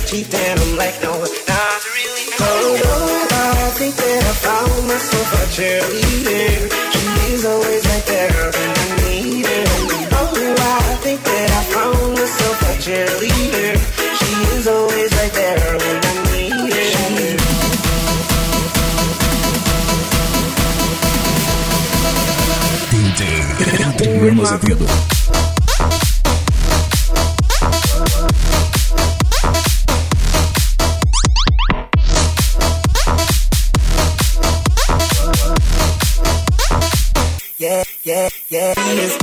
cheap, then I'm like, no, not really. Oh, I think that I found myself a cheerleader. She is always right there when I need her. Oh, I think that I found myself a cheerleader. She is always right there when I need her. DJ Ramos Azevedo. Yeah, he is.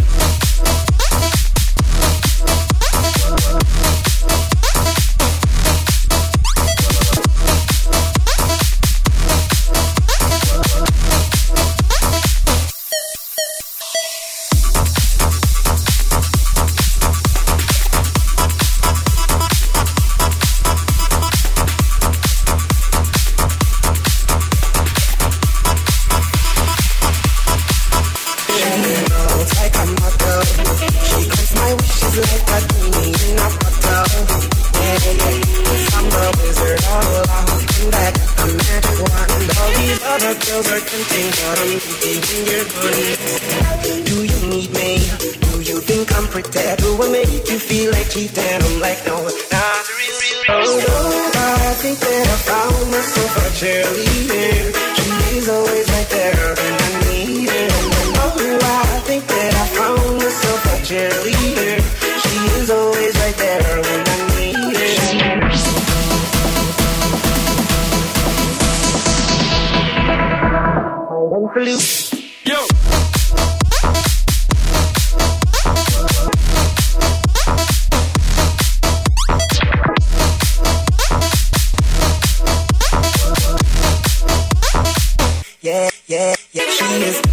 Do you need me? Do you think I'm pretty? Do I make you feel like cheating? I'm like, no, not really. Oh, I think that I found myself a cheerleader. She is always right there when I need her. Oh, I think that I found myself a cheerleader. She is always right there when I need her. One for you. Yo! Yeah, she is.